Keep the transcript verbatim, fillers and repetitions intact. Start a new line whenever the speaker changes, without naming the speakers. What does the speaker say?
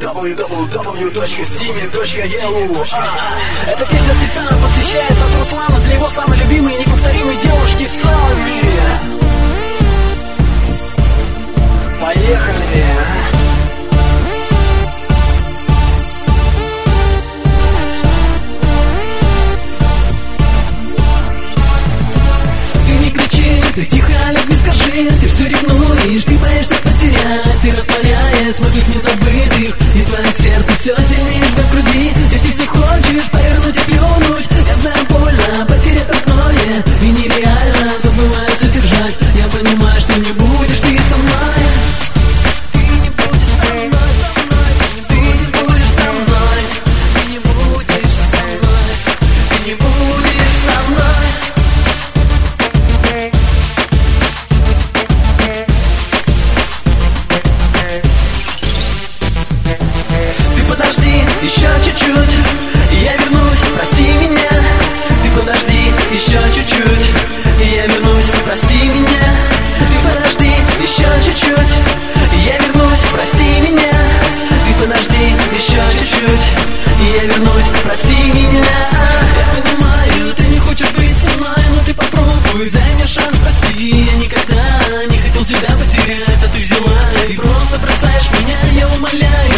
дабл ю дабл ю дабл ю точка стими точка эл. Эта песня специально посвящается от Руслана для его самой любимой и неповторимой девушки Салви. Поехали!
Ты тихо, любви, скажи, ты все ревнуешь, ты боишься потерять, ты растворяешь в мыслях незабытых, и твое сердце все сильнее жмет в груди, и ты все хочешь повернуть и плюнуть. Я знаю, больно, потерять родное, и нереально, забываю все держать. Я понимаю, что не будешь ты со мной. Ты не будешь со мной, со мной, ты не будешь со мной, ты не будешь со мной, ты не будешь со мной. Еще чуть-чуть, и я вернусь, прости меня. Ты подожди, еще чуть-чуть, и я вернусь, прости меня. Ты подожди, еще чуть-чуть, и я вернусь, прости меня. Ты подожди, еще чуть-чуть, и я вернусь, прости меня. Я понимаю, ты не хочешь быть со мной, но ты попробуй, дай мне шанс, прости. Я никогда не хотел тебя потерять, а ты взяла и просто бросаешь меня, я умоляю.